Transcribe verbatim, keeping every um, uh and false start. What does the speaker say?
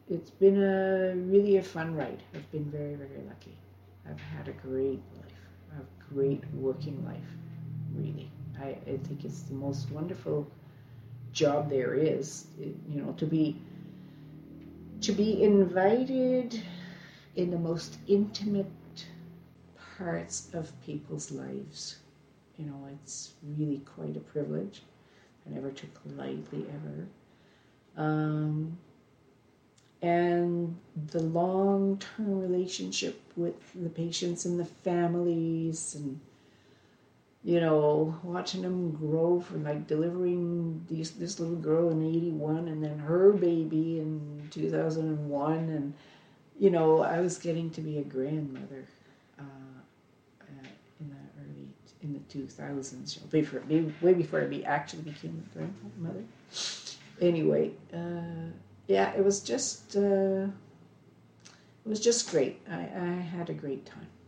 it's been a really a fun ride. I've been very, very lucky. I've had a great life, a great working life, really. I, I think it's the most wonderful job there is, it, you know, to be to be invited in the most intimate parts of people's lives. You know, it's really quite a privilege. I never took lightly ever. Um, and the long-term relationship with the patients and the families, and you know, watching them grow from like delivering these this little girl in eighty-one and then her baby in two thousand one, and you know, I was getting to be a grandmother uh, uh, in the early in the two thousands, before way before I be actually became a grandmother. Anyway, uh, yeah, it was just uh, it was just great. I, I had a great time.